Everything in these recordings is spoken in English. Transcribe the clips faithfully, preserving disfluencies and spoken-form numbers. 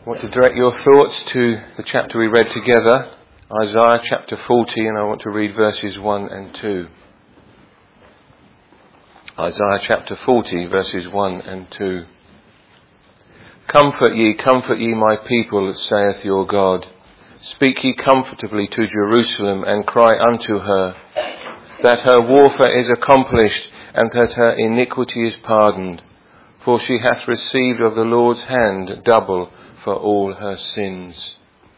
I want to direct your thoughts to the chapter we read together, Isaiah chapter forty, and I want to read verses one and two. Isaiah chapter forty, verses one and two. Comfort ye, comfort ye my people, saith your God. Speak ye comfortably to Jerusalem, and cry unto her, that her warfare is accomplished, and that her iniquity is pardoned. For she hath received of the Lord's hand double for all her sins.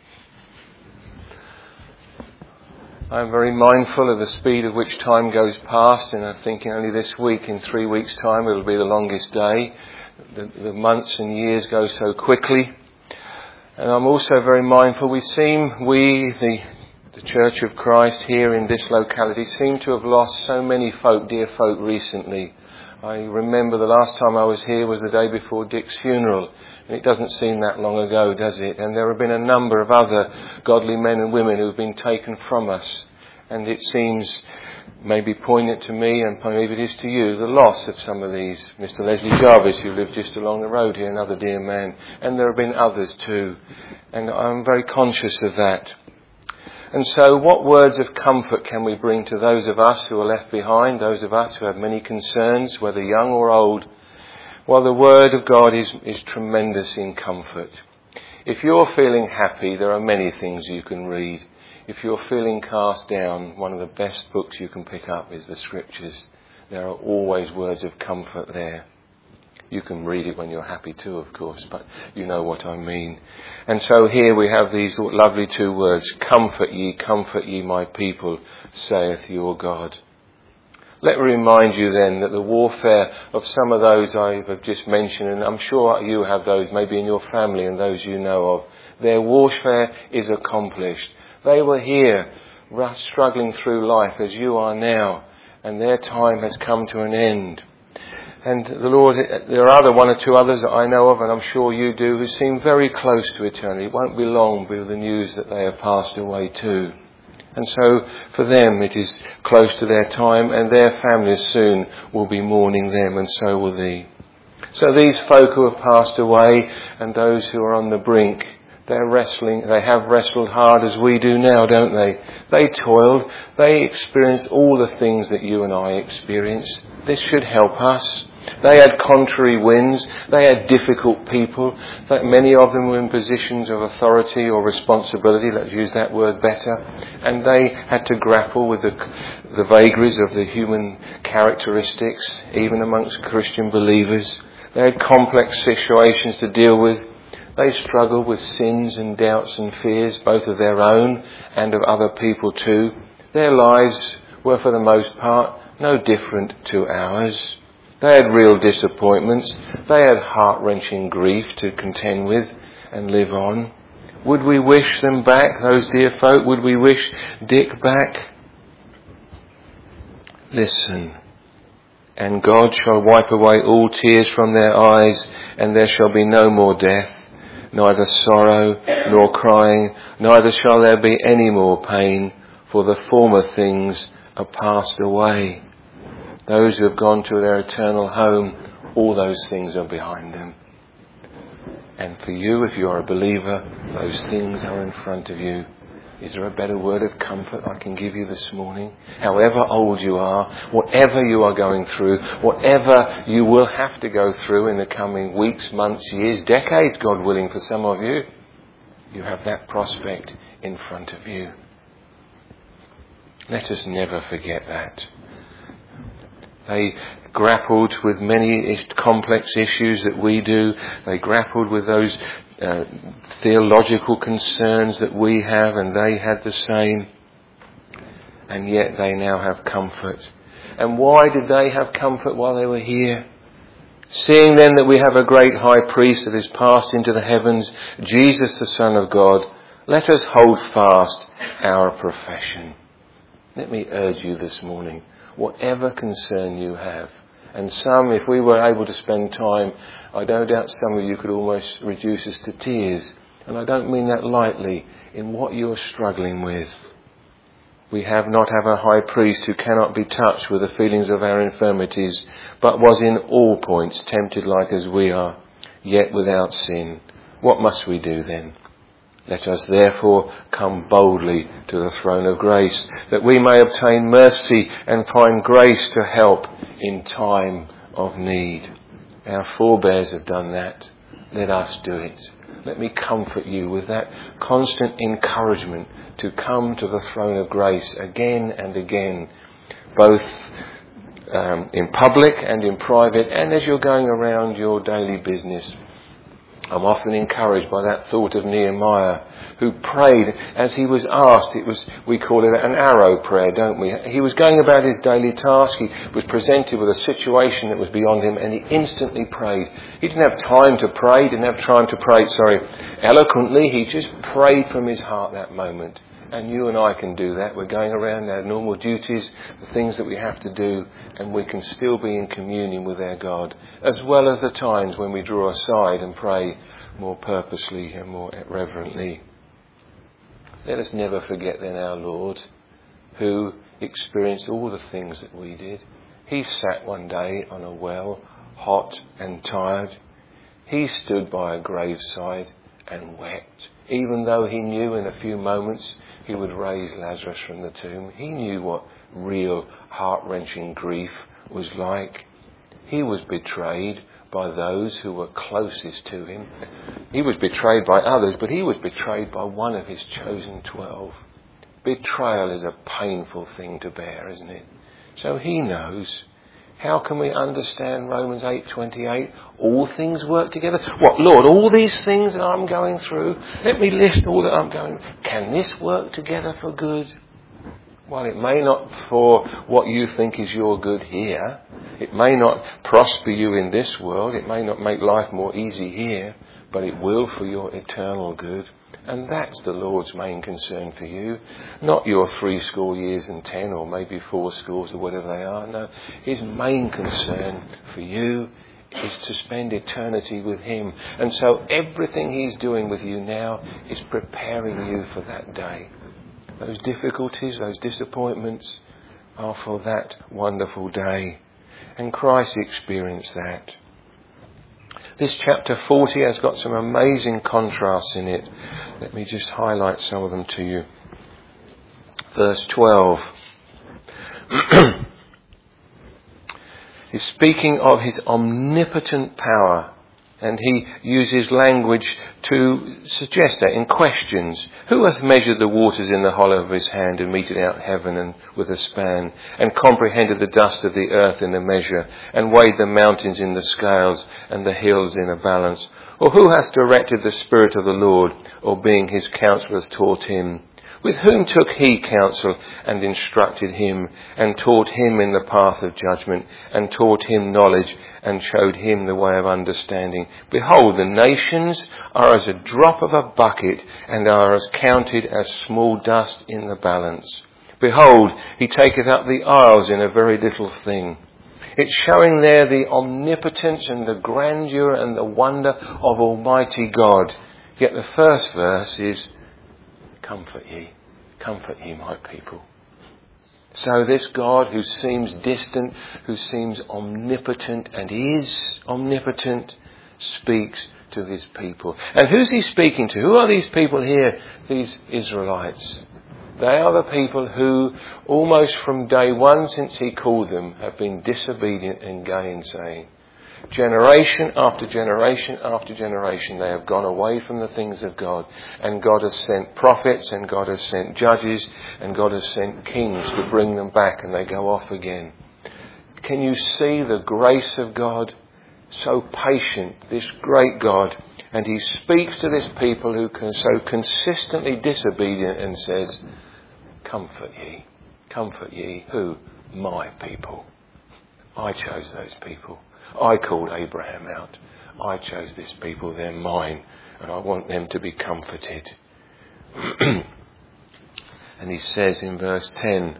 I am very mindful of the speed at which time goes past, and I'm thinking only this week, in three weeks' time, it'll be the longest day. The, the months and years go so quickly. And I'm also very mindful, we seem, we, the, the Church of Christ here in this locality, seem to have lost so many folk, dear folk, recently. I remember the last time I was here was the day before Dick's funeral. And it doesn't seem that long ago, does it? And there have been a number of other godly men and women who have been taken from us. And it seems maybe poignant to me, and maybe it is to you, the loss of some of these. Mister Leslie Jarvis, who lived just along the road here, another dear man. And there have been others too. And I'm very conscious of that. And so what words of comfort can we bring to those of us who are left behind, those of us who have many concerns, whether young or old? Well, the Word of God is, is tremendous in comfort. If you're feeling happy, there are many things you can read. If you're feeling cast down, one of the best books you can pick up is the Scriptures. There are always words of comfort there. You can read it when you're happy too, of course, but you know what I mean. And so here we have these lovely two words, comfort ye, comfort ye my people, saith your God. Let me remind you then that the warfare of some of those I have just mentioned, and I'm sure you have those maybe in your family and those you know of, their warfare is accomplished. They were here struggling through life as you are now, and their time has come to an end. And the Lord, there are other one or two others that I know of, and I'm sure you do, who seem very close to eternity. It won't be long with the news that they have passed away too. And so for them it is close to their time, and their families soon will be mourning them, and so will thee. So these folk who have passed away, and those who are on the brink, they're wrestling, they have wrestled hard as we do now, don't they? They toiled, they experienced all the things that you and I experience. This should help us. They had contrary winds, they had difficult people, that many of them were in positions of authority or responsibility, let's use that word better, and they had to grapple with the, the vagaries of the human characteristics, even amongst Christian believers. They had complex situations to deal with. They struggled with sins and doubts and fears, both of their own and of other people too. Their lives were for the most part no different to ours. They had real disappointments. They had heart-wrenching grief to contend with and live on. Would we wish them back, those dear folk? Would we wish Dick back? Listen. And God shall wipe away all tears from their eyes, and there shall be no more death, neither sorrow nor crying, neither shall there be any more pain, for the former things are passed away. Those who have gone to their eternal home, all those things are behind them. And for you, if you are a believer, those things are in front of you. Is there a better word of comfort I can give you this morning? However old you are, whatever you are going through, whatever you will have to go through in the coming weeks, months, years, decades, God willing, for some of you, you have that prospect in front of you. Let us never forget that. They grappled with many complex issues that we do. They grappled with those uh, theological concerns that we have, and they had the same. And yet they now have comfort. And why did they have comfort while they were here? Seeing then that we have a great high priest that is passed into the heavens, Jesus the Son of God, let us hold fast our profession. Let me urge you this morning, whatever concern you have, and some, if we were able to spend time, I don't doubt some of you could almost reduce us to tears, and I don't mean that lightly, in what you're struggling with. We have not have a high priest who cannot be touched with the feelings of our infirmities, but was in all points tempted like as we are, yet without sin. What must we do then? Let us therefore come boldly to the throne of grace, that we may obtain mercy and find grace to help in time of need. Our forebears have done that. Let us do it. Let me comfort you with that constant encouragement to come to the throne of grace again and again, both um, in public and in private, and as you're going around your daily business. I'm often encouraged by that thought of Nehemiah, who prayed as he was asked. It was, we call it an arrow prayer, don't we? He was going about his daily task. He was presented with a situation that was beyond him, and he instantly prayed. He didn't have time to pray, didn't have time to pray, sorry, eloquently. He just prayed from his heart that moment. And you and I can do that. We're going around our normal duties, the things that we have to do, and we can still be in communion with our God, as well as the times when we draw aside and pray more purposely and more reverently. Let us never forget then our Lord, who experienced all the things that we did. He sat one day on a well, hot and tired. He stood by a graveside and wept, even though he knew in a few moments he would raise Lazarus from the tomb. He knew what real heart-wrenching grief was like. He was betrayed by those who were closest to him. He was betrayed by others, but he was betrayed by one of his chosen twelve. Betrayal is a painful thing to bear, isn't it? So he knows. How can we understand Romans eight twenty-eight? All things work together. What, Lord, all these things that I'm going through, let me list all that I'm going. Can this work together for good? Well, it may not for what you think is your good here. It may not prosper you in this world. It may not make life more easy here, but it will for your eternal good. And that's the Lord's main concern for you. Not your three score years and ten, or maybe four scores or whatever they are. No, his main concern for you is to spend eternity with him. And so everything he's doing with you now is preparing you for that day. Those difficulties, those disappointments are for that wonderful day. And Christ experienced that. This chapter forty has got some amazing contrasts in it. Let me just highlight some of them to you. Verse twelve. He's speaking of his omnipotent power. And he uses language to suggest that in questions. Who hath measured the waters in the hollow of his hand, and meted out heaven and with a span, and comprehended the dust of the earth in a measure, and weighed the mountains in the scales, and the hills in a balance? Or who hath directed the Spirit of the Lord, or being his counsellor hath taught him? With whom took he counsel and instructed him, and taught him in the path of judgment, and taught him knowledge, and showed him the way of understanding? Behold, the nations are as a drop of a bucket, and are as counted as small dust in the balance. Behold, he taketh up the isles in a very little thing. It's showing there the omnipotence and the grandeur and the wonder of Almighty God. Yet the first verse is, comfort ye, comfort ye, my people. So this God who seems distant, who seems omnipotent and is omnipotent, speaks to his people. And who's he speaking to? Who are these people here? These Israelites. They are the people who, almost from day one since he called them, have been disobedient and gainsaying. Generation after generation after generation, they have gone away from the things of God. And God has sent prophets, and God has sent judges, and God has sent kings to bring them back, and they go off again. Can you see the grace of God? So patient, this great God. And he speaks to this people who are so consistently disobedient and says, comfort ye, comfort ye. Who? My people. I chose those people. I called Abraham out. I chose this people. They're mine. And I want them to be comforted. And he says in verse ten,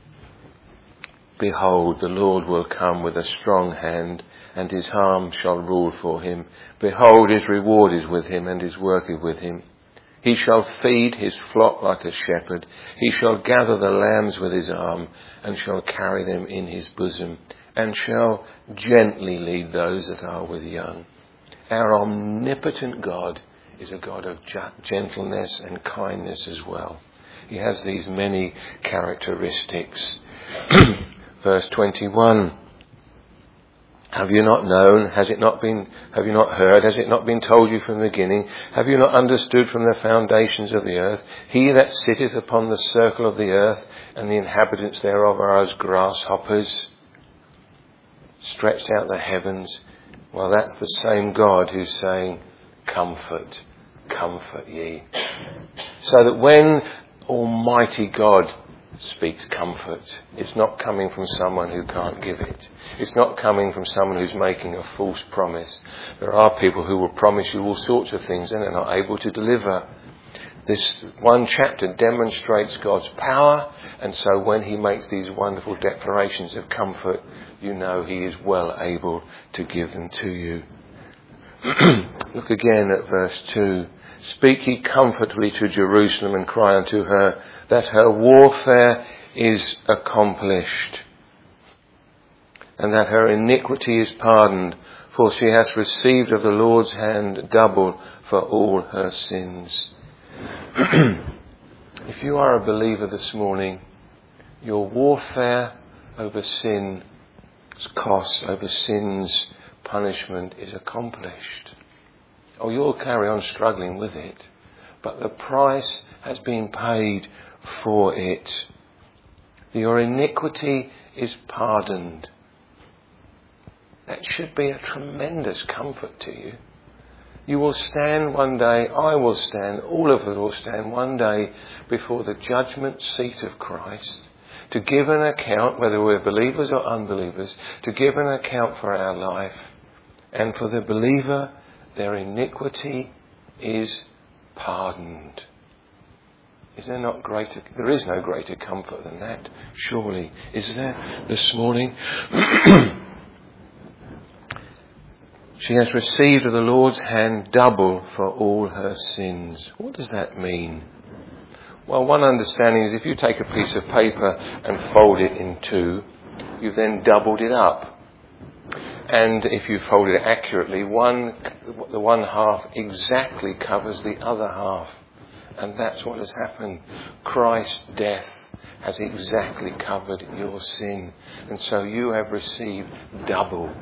behold, the Lord will come with a strong hand, and his arm shall rule for him. Behold, his reward is with him, and his work is with him. He shall feed his flock like a shepherd. He shall gather the lambs with his arm, and shall carry them in his bosom, and shall gently lead those that are with young. Our omnipotent God is a God of gentleness and kindness as well. He has these many characteristics. Verse twenty-one. Have you not known? Has it not been, have you not heard? Has it not been told you from the beginning? Have you not understood from the foundations of the earth? He that sitteth upon the circle of the earth, and the inhabitants thereof are as grasshoppers, stretched out the heavens. Well, that's the same God who's saying, comfort, comfort ye. So that when Almighty God speaks comfort, it's not coming from someone who can't give it. It's not coming from someone who's making a false promise. There are people who will promise you all sorts of things and they're not able to deliver. This one chapter demonstrates God's power, and so when he makes these wonderful declarations of comfort, you know he is well able to give them to you. Look again at verse two. Speak ye comfortably to Jerusalem, and cry unto her that her warfare is accomplished, and that her iniquity is pardoned, for she hath received of the Lord's hand double for all her sins. If you are a believer this morning, your warfare over sin's cost, over sin's punishment is accomplished. Oh, you'll carry on struggling with it, but the price has been paid for it. Your iniquity is pardoned. That should be a tremendous comfort to you. You will stand one day, I will stand, all of us will stand one day before the judgment seat of Christ to give an account, whether we're believers or unbelievers, to give an account for our life. And for the believer, their iniquity is pardoned. Is there not greater, there is no greater comfort than that, surely. Is there this morning? She has received of the Lord's hand double for all her sins. What does that mean? Well, one understanding is if you take a piece of paper and fold it in two, you've then doubled it up. And if you fold it accurately, one, the one half exactly covers the other half. And that's what has happened. Christ's death has exactly covered your sin. And so you have received double.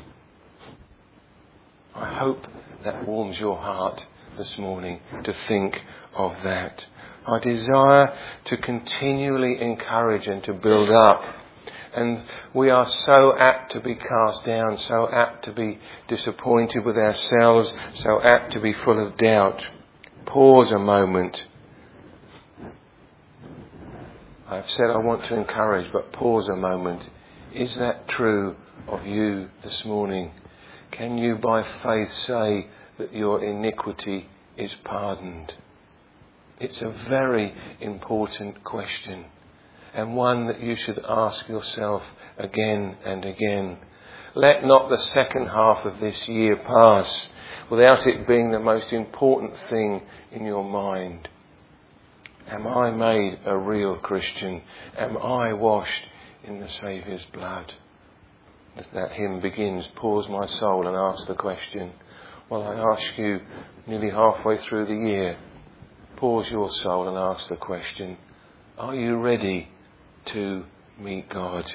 I hope that warms your heart this morning to think of that. I desire to continually encourage and to build up. And we are so apt to be cast down, so apt to be disappointed with ourselves, so apt to be full of doubt. Pause a moment. I've said I want to encourage, but pause a moment. Is that true of you this morning? Can you by faith say that your iniquity is pardoned? It's a very important question, and one that you should ask yourself again and again. Let not the second half of this year pass without it being the most important thing in your mind. Am I made a real Christian? Am I washed in the Saviour's blood? That hymn begins, pause my soul and ask the question. Well, I ask you nearly halfway through the year, pause your soul and ask the question, are you ready to meet God?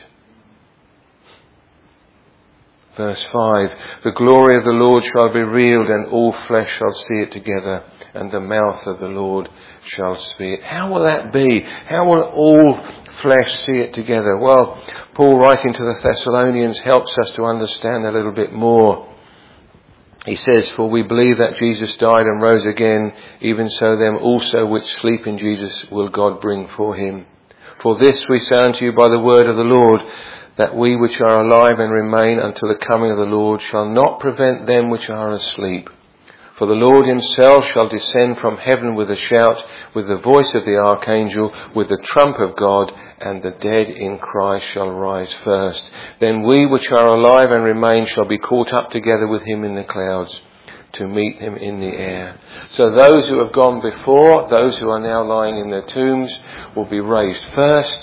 Verse five, the glory of the Lord shall be revealed, and all flesh shall see it together, and the mouth of the Lord shall speak. How will that be? How will all flesh see it together? Well, Paul, writing to the Thessalonians, helps us to understand a little bit more. He says, for we believe that Jesus died and rose again, even so them also which sleep in Jesus will God bring for him. For this we say unto you by the word of the Lord, that we which are alive and remain until the coming of the Lord shall not prevent them which are asleep. For the Lord himself shall descend from heaven with a shout, with the voice of the archangel, with the trump of God, and the dead in Christ shall rise first. Then we which are alive and remain shall be caught up together with him in the clouds, to meet him in the air. So those who have gone before, those who are now lying in their tombs, will be raised first,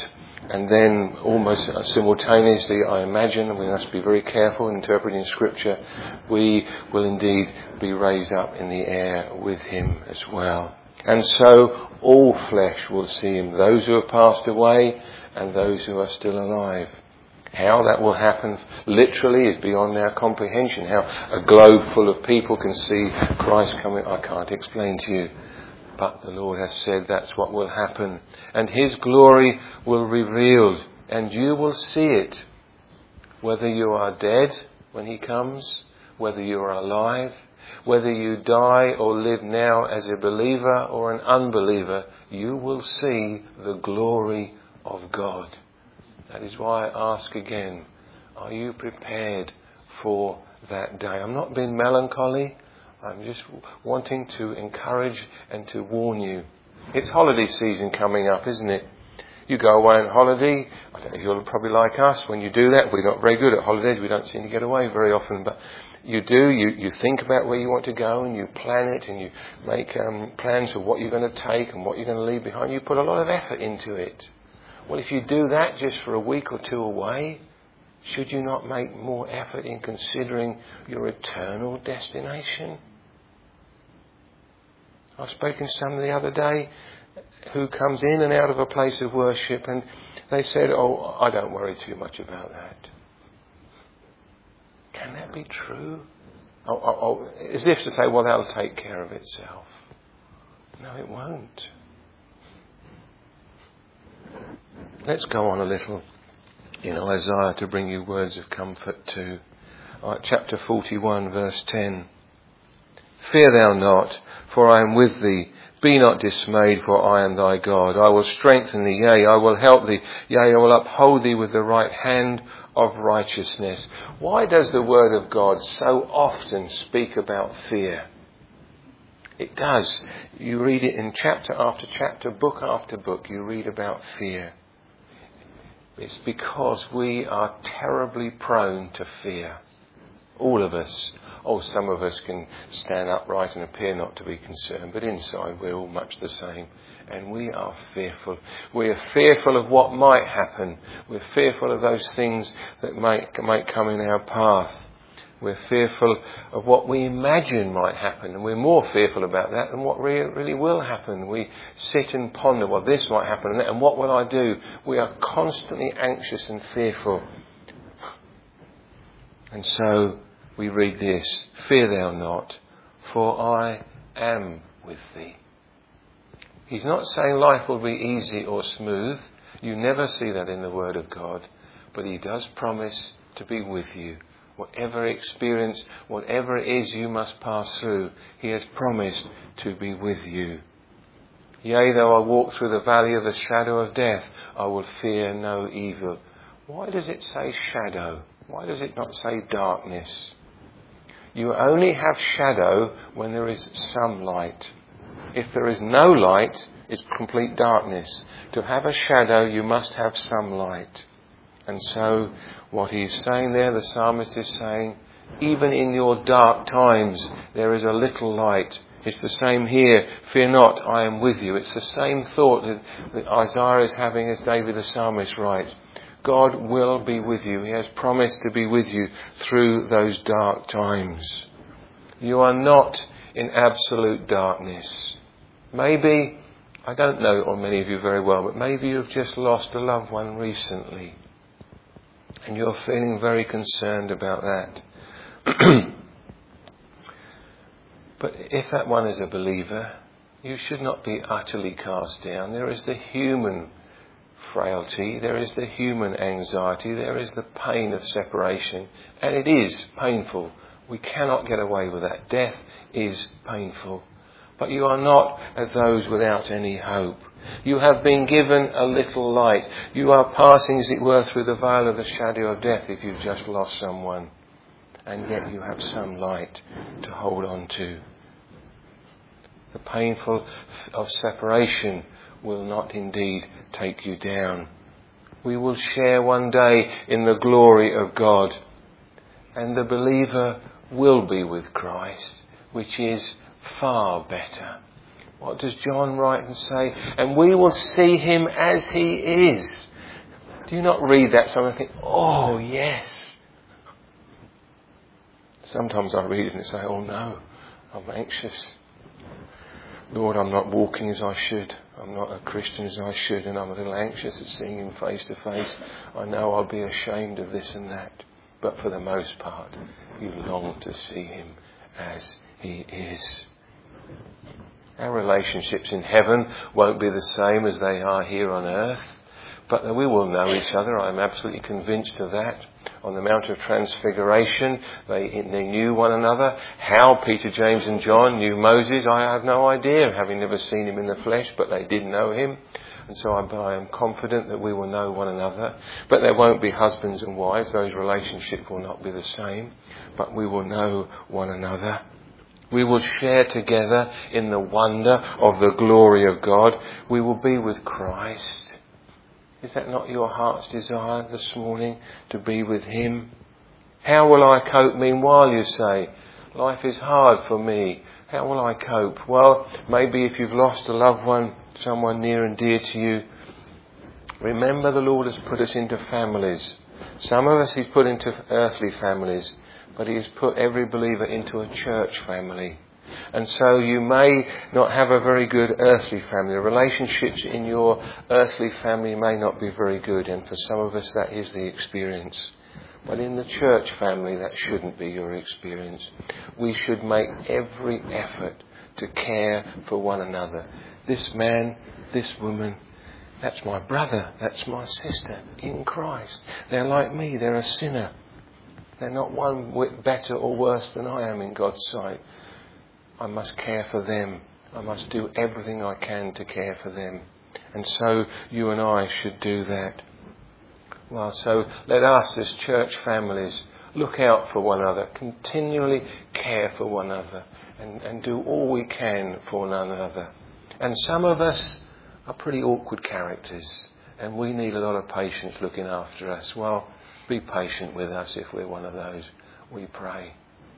And then almost simultaneously, I imagine, and we must be very careful in interpreting Scripture, we will indeed be raised up in the air with him as well. And so all flesh will see him, those who have passed away and those who are still alive. How that will happen literally is beyond our comprehension. How a globe full of people can see Christ coming, I can't explain to you. But the Lord has said that's what will happen. And his glory will be revealed, and you will see it. Whether you are dead when he comes, whether you are alive, whether you die or live now as a believer or an unbeliever, you will see the glory of God. That is why I ask again, are you prepared for that day? I'm not being melancholy. I'm just wanting to encourage and to warn you. It's holiday season coming up, isn't it? You go away on holiday. I don't know if you're probably like us. When you do that, we're not very good at holidays. We don't seem to get away very often. But you do. You, you think about where you want to go and you plan it and you make um, plans for what you're going to take and what you're going to leave behind. You put a lot of effort into it. Well, if you do that just for a week or two away, should you not make more effort in considering your eternal destination? I've spoken to someone the other day who comes in and out of a place of worship, and they said, oh, I don't worry too much about that. Can that be true? Oh, oh, oh, as if to say, well, that'll take care of itself. No, it won't. Let's go on a little in Isaiah to bring you words of comfort too. Right, chapter forty-one, verse ten. Fear thou not, for I am with thee. Be not dismayed, for I am thy God. I will strengthen thee, yea, I will help thee. Yea, I will uphold thee with the right hand of righteousness. Why does the word of God so often speak about fear? It does. You read it in chapter after chapter, book after book. You read about fear. It's because we are terribly prone to fear. All of us. Oh, some of us can stand upright and appear not to be concerned, but inside we're all much the same. And we are fearful. We are fearful of what might happen. We're fearful of those things that might, might come in our path. We're fearful of what we imagine might happen, and we're more fearful about that than what really, really will happen. We sit and ponder, well, this might happen, and, that, and what will I do? We are constantly anxious and fearful. And so we read this, fear thou not, for I am with thee. He's not saying life will be easy or smooth. You never see that in the Word of God. But he does promise to be with you. Whatever experience, whatever it is you must pass through, he has promised to be with you. Yea, though I walk through the valley of the shadow of death, I will fear no evil. Why does it say shadow? Why does it not say darkness? You only have shadow when there is some light. If there is no light, it's complete darkness. To have a shadow, you must have some light. And so what he's saying there, the psalmist is saying, even in your dark times, there is a little light. It's the same here. Fear not, I am with you. It's the same thought that, that Isaiah is having as David the psalmist writes. God will be with you. He has promised to be with you through those dark times. You are not in absolute darkness. Maybe, I don't know or many of you very well, but maybe you've just lost a loved one recently. And you're feeling very concerned about that. But if that one is a believer, you should not be utterly cast down. There is the human frailty, there is the human anxiety, there is the pain of separation. And it is painful. We cannot get away with that. Death is painful. But you are not as those without any hope. You have been given a little light. You are passing, as it were, through the veil of the shadow of death if you've just lost someone. And yet you have some light to hold on to. The painful of separation will not indeed take you down. We will share one day in the glory of God. And the believer will be with Christ, which is far better. What does John write and say? And we will see him as he is. Do you not read that somewhere and think, oh, yes? Sometimes I read it and say, oh no, I'm anxious. Lord, I'm not walking as I should. I'm not a Christian as I should, and I'm a little anxious at seeing him face to face. I know I'll be ashamed of this and that. But for the most part, you long to see him as he is. Our relationships in heaven won't be the same as they are here on earth, but we will know each other. I'm absolutely convinced of that. On the Mount of Transfiguration, they, they knew one another. How Peter, James and John knew Moses, I have no idea, having never seen him in the flesh, but they did know him. And so I'm, I am confident that we will know one another. But there won't be husbands and wives. Those relationships will not be the same. But we will know one another. We will share together in the wonder of the glory of God. We will be with Christ. Is that not your heart's desire this morning, to be with him? How will I cope meanwhile, you say? Life is hard for me. How will I cope? Well, maybe if you've lost a loved one, someone near and dear to you, remember the Lord has put us into families. Some of us he's put into earthly families, but he has put every believer into a church family. And so you may not have a very good earthly family. The relationships in your earthly family may not be very good, and for some of us that is the experience. But in the church family that shouldn't be your experience. We should make every effort to care for one another. This man, this woman, that's my brother, that's my sister in Christ. They're like me, they're a sinner. They're not one whit better or worse than I am in God's sight. I must care for them. I must do everything I can to care for them. And so you and I should do that. Well, so let us as church families look out for one another, continually care for one another, and, and do all we can for one another. And some of us are pretty awkward characters, and we need a lot of patience looking after us. Well, be patient with us if we're one of those, we pray.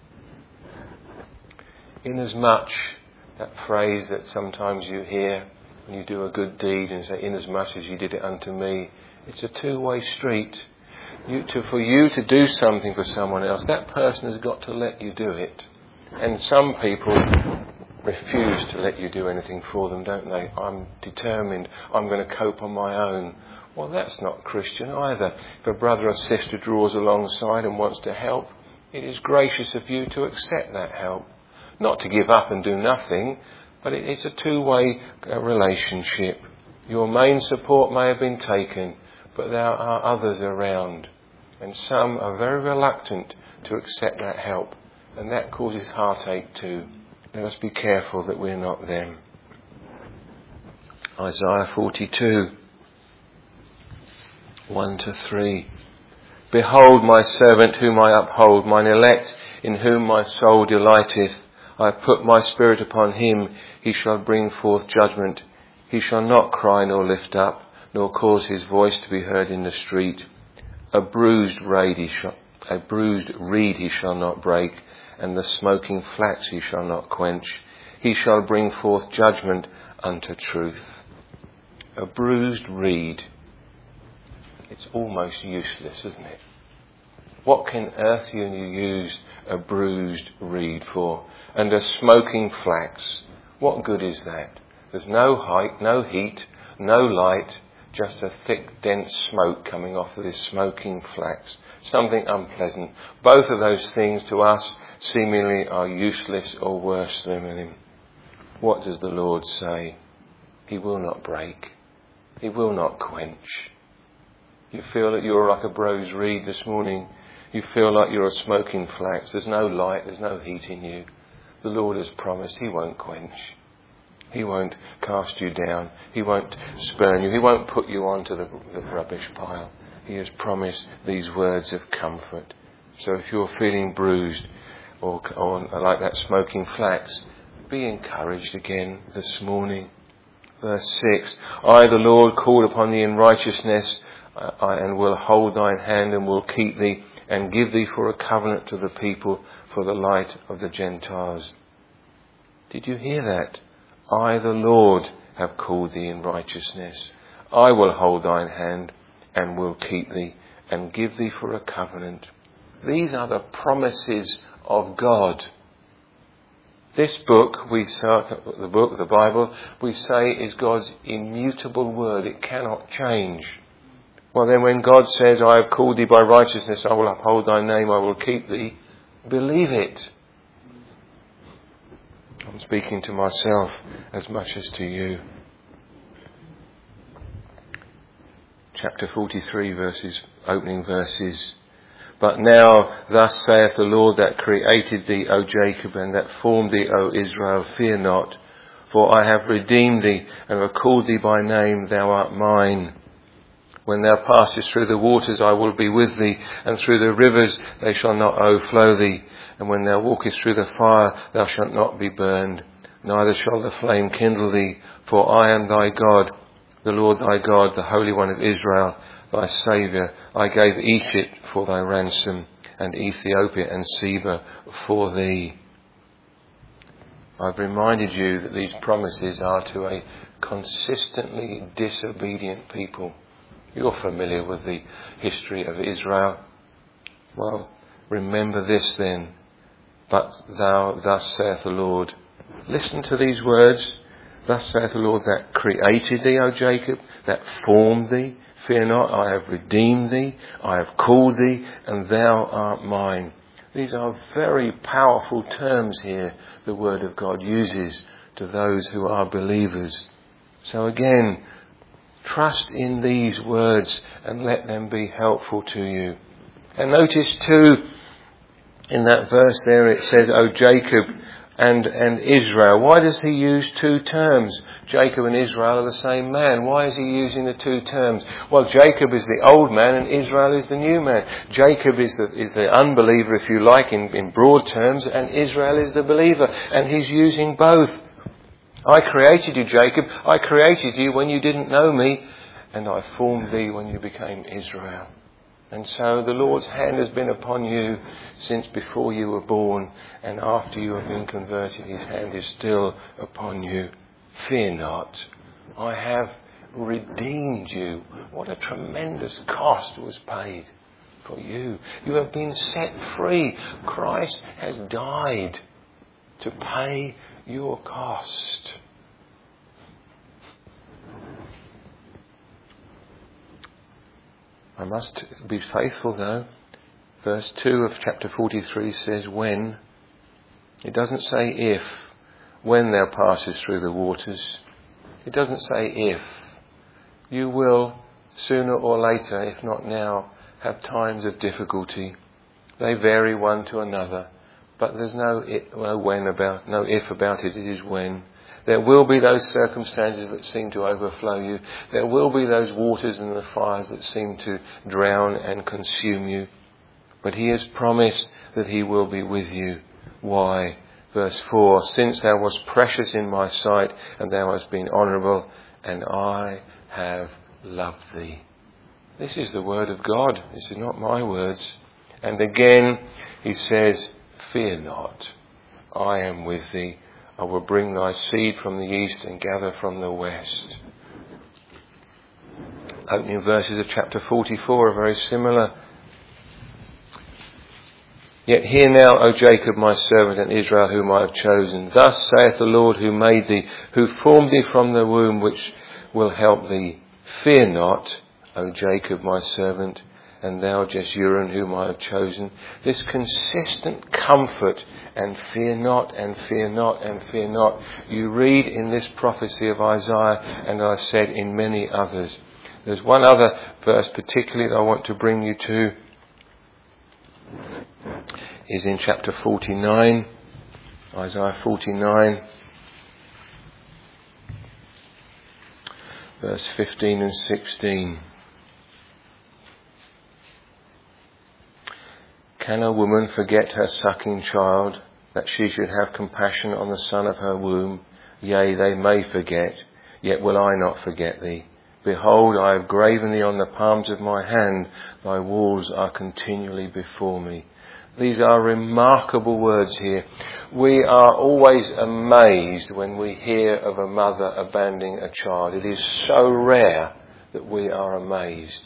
Inasmuch, that phrase that sometimes you hear when you do a good deed and say, inasmuch as you did it unto me, it's a two-way street. You, to, for you to do something for someone else, that person has got to let you do it. And some people refuse to let you do anything for them, don't they? I'm determined, I'm going to cope on my own. Well, that's not Christian either. If a brother or sister draws alongside and wants to help, it is gracious of you to accept that help. Not to give up and do nothing, but it, it's a two-way uh, relationship. Your main support may have been taken, but there are others around. And some are very reluctant to accept that help. And that causes heartache too. Let us be careful that we're not them. Isaiah forty-two, one to three. Behold my servant whom I uphold, mine elect in whom my soul delighteth. I have put my spirit upon him, he shall bring forth judgment. He shall not cry nor lift up, nor cause his voice to be heard in the street. A bruised reed he shall, a bruised reed he shall not break, and the smoking flax he shall not quench. He shall bring forth judgment unto truth. A bruised reed. It's almost useless, isn't it? What can earth you use a bruised reed for? And a smoking flax. What good is that? There's no height, no heat, no light, just a thick, dense smoke coming off of this smoking flax. Something unpleasant. Both of those things to us seemingly are useless or worse than him. What does the Lord say? He will not break. He will not quench. You feel that you're like a bruised reed this morning. You feel like you're a smoking flax. There's no light, there's no heat in you. The Lord has promised he won't quench. He won't cast you down. He won't spurn you. He won't put you onto the, the rubbish pile. He has promised these words of comfort. So if you're feeling bruised or, or like that smoking flax, be encouraged again this morning. Verse six, I, the Lord, called upon thee in righteousness, I, and will hold thine hand and will keep thee and give thee for a covenant to the people, for the light of the Gentiles. Did you hear that? I, the Lord, have called thee in righteousness. I will hold thine hand and will keep thee, and give thee for a covenant. These are the promises of God. This book, we say, the book, the Bible, we say is God's immutable word. It cannot change. Well then when God says, I have called thee by righteousness, I will uphold thy name, I will keep thee, believe it. I'm speaking to myself as much as to you. Chapter forty-three, verses, opening verses. But now, thus saith the Lord that created thee, O Jacob, and that formed thee, O Israel, fear not, for I have redeemed thee, and have called thee by name, thou art mine. When thou passest through the waters, I will be with thee, and through the rivers they shall not overflow thee. And when thou walkest through the fire, thou shalt not be burned, neither shall the flame kindle thee, for I am thy God, the Lord thy God, the Holy One of Israel, thy Saviour. I gave Egypt for thy ransom, and Ethiopia and Seba for thee. I've reminded you that these promises are to a consistently disobedient people. You're familiar with the history of Israel. Well, remember this then. But thou, thus saith the Lord. Listen to these words. Thus saith the Lord that created thee, O Jacob, that formed thee. Fear not, I have redeemed thee, I have called thee, and thou art mine. These are very powerful terms here the Word of God uses to those who are believers. So again, trust in these words and let them be helpful to you. And notice too, in that verse there it says, O Jacob and, and Israel. Why does he use two terms? Jacob and Israel are the same man. Why is he using the two terms? Well, Jacob is the old man and Israel is the new man. Jacob is the, is the unbeliever, if you like, in, in broad terms, and Israel is the believer. And he's using both. I created you, Jacob. I created you when you didn't know me, and I formed thee when you became Israel. And so the Lord's hand has been upon you since before you were born, and after you have been converted, his hand is still upon you. Fear not. I have redeemed you. What a tremendous cost was paid for you. You have been set free. Christ has died to pay your cost. I must be faithful though. Verse two of chapter forty-three says when. It doesn't say if. When thou passest through the waters. It doesn't say if. You will, sooner or later, if not now, have times of difficulty. They vary one to another. But there's no, it, no when about, no if about it, it is when. There will be those circumstances that seem to overflow you. There will be those waters and the fires that seem to drown and consume you. But he has promised that he will be with you. Why? Verse four, since thou wast precious in my sight, and thou hast been honourable, and I have loved thee. This is the word of God. This is not my words. And again, he says, fear not. I am with thee. I will bring thy seed from the east and gather from the west. Opening verses of chapter forty-four are very similar. Yet hear now, O Jacob, my servant, and Israel, whom I have chosen. Thus saith the Lord, who made thee, who formed thee from the womb, which will help thee. Fear not, O Jacob, my servant, and thou, Jeshurun, whom I have chosen. This consistent comfort, and fear not, and fear not, and fear not. You read in this prophecy of Isaiah, and I said in many others. There's one other verse particularly that I want to bring you to. Is in chapter forty-nine, Isaiah forty-nine, verse fifteen and sixteen. Can a woman forget her sucking child, that she should have compassion on the son of her womb? Yea, they may forget, yet will I not forget thee. Behold, I have graven thee on the palms of my hand, thy walls are continually before me. These are remarkable words here. We are always amazed when we hear of a mother abandoning a child. It is so rare that we are amazed.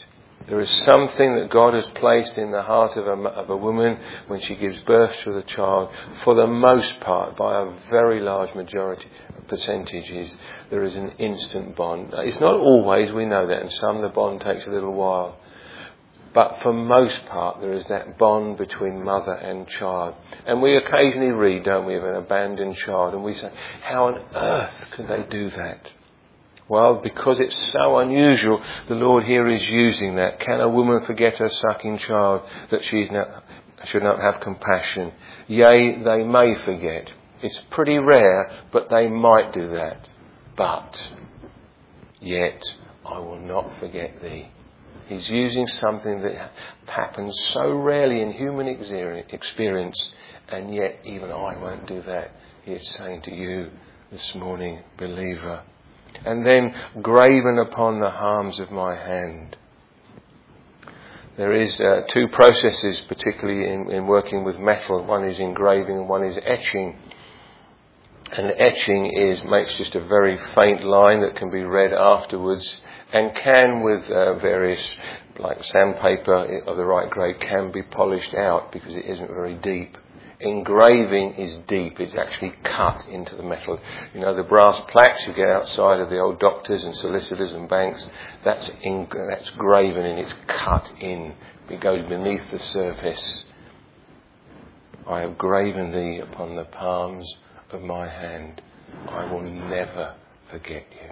There is something that God has placed in the heart of a, of a woman when she gives birth to the child. For the most part, by a very large majority, percentage, is there is an instant bond. It's not always, we know that, and some the bond takes a little while. But for most part, there is that bond between mother and child. And we occasionally read, don't we, of an abandoned child, and we say, how on earth could they do that? Well, because it's so unusual, the Lord here is using that. Can a woman forget her sucking child that she should not have compassion? Yea, they may forget. It's pretty rare, but they might do that. But, yet, I will not forget thee. He's using something that happens so rarely in human experience, and yet even I won't do that. He is saying to you this morning, believer. And then, graven upon the palms of my hand. There is uh, two processes, particularly in, in working with metal. One is engraving and one is etching. And etching is makes just a very faint line that can be read afterwards, and can, with uh, various, like sandpaper of the right grade, can be polished out because it isn't very deep. Engraving is deep. It's actually cut into the metal. You know, the brass plaques you get outside of the old doctors and solicitors and banks, that's in, that's graven and it's cut in. It goes beneath the surface. I have graven thee upon the palms of my hand. I will never forget you.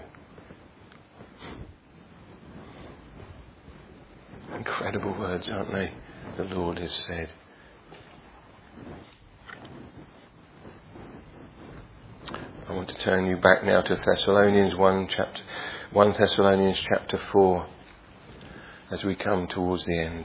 Incredible words, aren't they? The Lord has said. I want to turn you back now to Thessalonians one chapter, one Thessalonians chapter four, as we come towards the end.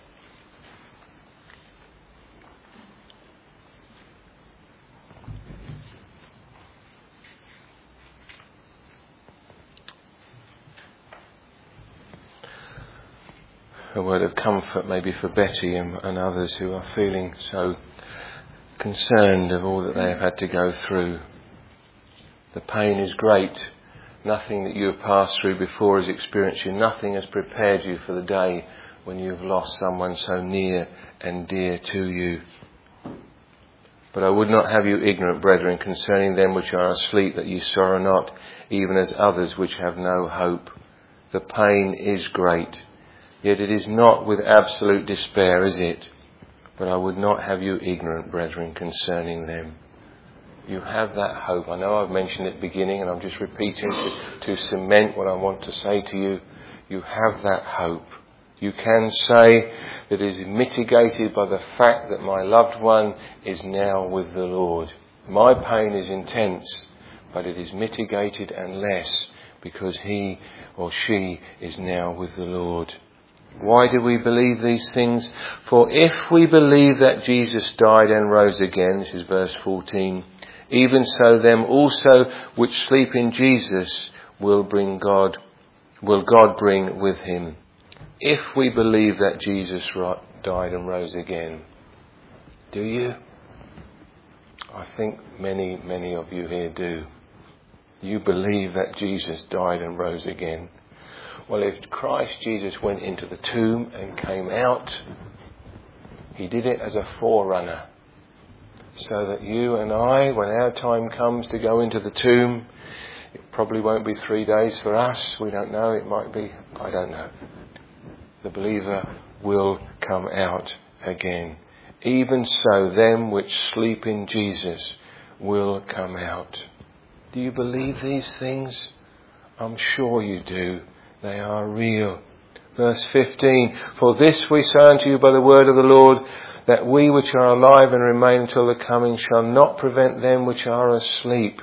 A word of comfort maybe for Betty and, and others who are feeling so concerned of all that they have had to go through. The pain is great. Nothing that you have passed through before has experienced you. Nothing has prepared you for the day when you have lost someone so near and dear to you. But I would not have you ignorant, brethren, concerning them which are asleep, that ye sorrow not, even as others which have no hope. The pain is great, yet it is not with absolute despair, is it? But I would not have you ignorant, brethren, concerning them. You have that hope. I know I've mentioned it at the beginning, and I'm just repeating to, to cement what I want to say to you. You have that hope. You can say that it is mitigated by the fact that my loved one is now with the Lord. My pain is intense, but it is mitigated and less because he or she is now with the Lord. Why do we believe these things? For if we believe that Jesus died and rose again, this is verse fourteen, even so them also which sleep in Jesus will bring God, will God bring with him. If we believe that Jesus died and rose again. Do you? I think many, many of you here do. You believe that Jesus died and rose again. Well, if Christ Jesus went into the tomb and came out, he did it as a forerunner. So that you and I, when our time comes to go into the tomb, it probably won't be three days for us. We don't know. It might be, I don't know. The believer will come out again. Even so, them which sleep in Jesus will come out. Do you believe these things? I'm sure you do. They are real. Verse fifteen, for this we say unto you by the word of the Lord, that we which are alive and remain until the coming shall not prevent them which are asleep.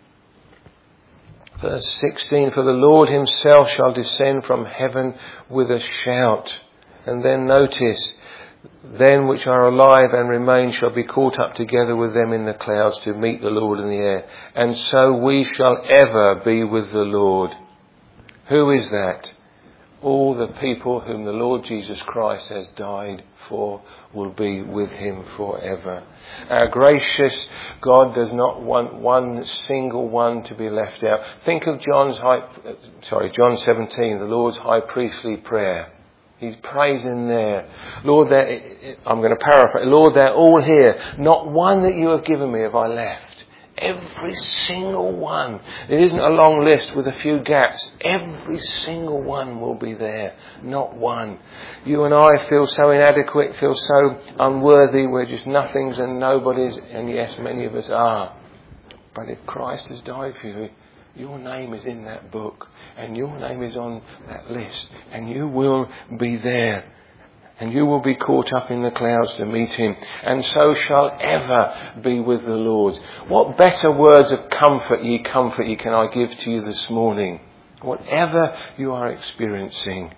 Verse sixteen, for the Lord himself shall descend from heaven with a shout. And then notice, then which are alive and remain shall be caught up together with them in the clouds to meet the Lord in the air. And so we shall ever be with the Lord. Who is that? All the people whom the Lord Jesus Christ has died for will be with him forever. Our gracious God does not want one single one to be left out. Think of John's high, sorry, John seventeen, the Lord's high priestly prayer. He's praising there. Lord, they're, I'm going to paraphrase. Lord, they're all here. Not one that you have given me have I left. Every single one. It isn't a long list with a few gaps. Every single one will be there. Not one. You and I feel so inadequate, feel so unworthy. We're just nothings and nobodies. And yes, many of us are. But if Christ has died for you, your name is in that book. And your name is on that list. And you will be there. And you will be caught up in the clouds to meet him. And so shall ever be with the Lord. What better words of comfort ye, comfort ye can I give to you this morning? Whatever you are experiencing,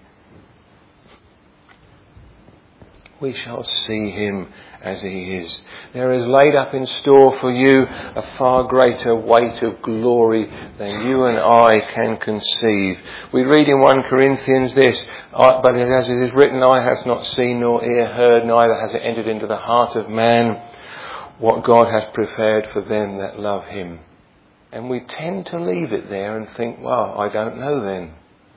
we shall see him as he is. There is laid up in store for you a far greater weight of glory than you and I can conceive. We read in First Corinthians this, but as it is written, eye hath not seen nor ear heard, neither has it entered into the heart of man what God has prepared for them that love him. And we tend to leave it there and think, well, I don't know then.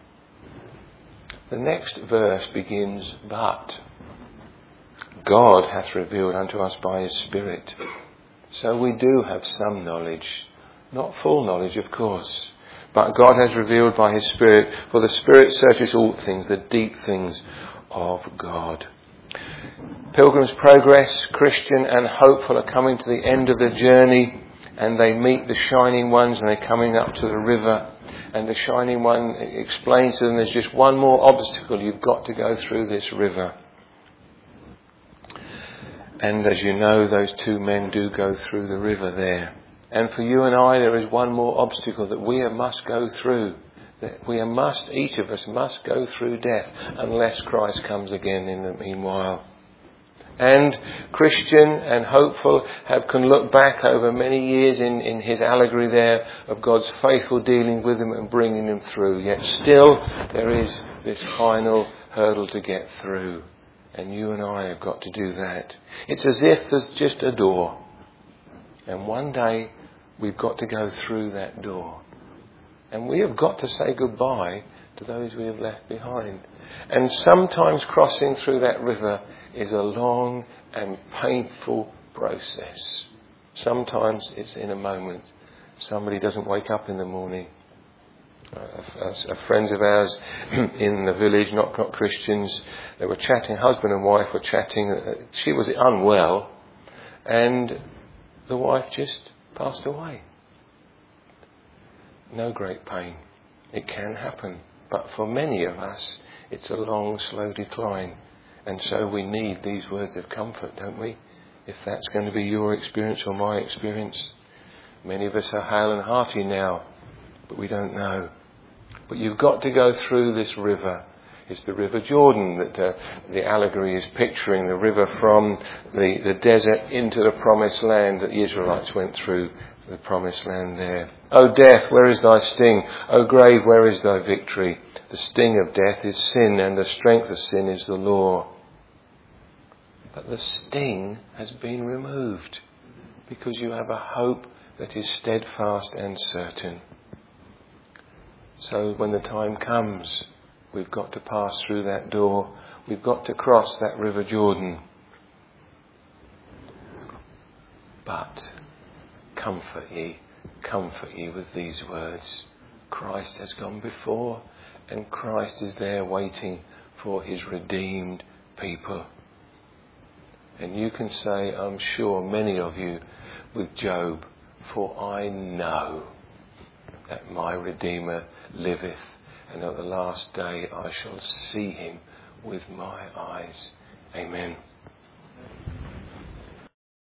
The next verse begins, but God hath revealed unto us by his Spirit. So we do have some knowledge. Not full knowledge, of course. But God has revealed by his Spirit. For the Spirit searches all things, the deep things of God. Pilgrim's Progress, Christian and hopeful, are coming to the end of the journey. And they meet the Shining Ones and they're coming up to the river. And the Shining One explains to them, there's just one more obstacle. You've got to go through this river. And as you know, those two men do go through the river there. And for you and I, there is one more obstacle that we must go through. That we must, each of us must go through death unless Christ comes again in the meanwhile. And Christian and hopeful have can look back over many years in, in his allegory there of God's faithful dealing with him and bringing him through. Yet still there is this final hurdle to get through. And you and I have got to do that. It's as if there's just a door. And one day we've got to go through that door. And we have got to say goodbye to those we have left behind. And sometimes crossing through that river is a long and painful process. Sometimes it's in a moment. Somebody doesn't wake up in the morning. Uh, uh, friends of ours in the village, not, not Christians, they were chatting, husband and wife were chatting. Uh, she was unwell and the wife just passed away. No great pain. It can happen. But for many of us, it's a long, slow decline. And so we need these words of comfort, don't we? If that's going to be your experience or my experience. Many of us are hale and hearty now, but we don't know. But you've got to go through this river. It's the River Jordan that uh, the allegory is picturing, the river from the, the desert into the promised land that the Israelites went through, the promised land there. O death, where is thy sting? O grave, where is thy victory? The sting of death is sin, and the strength of sin is the law. But the sting has been removed because you have a hope that is steadfast and certain. So when the time comes, we've got to pass through that door. We've got to cross that River Jordan. But comfort ye, comfort ye with these words. Christ has gone before, and Christ is there waiting for his redeemed people. And you can say, I'm sure many of you, with Job, for I know that my Redeemer liveth, and at the last day I shall see him with my eyes. Amen.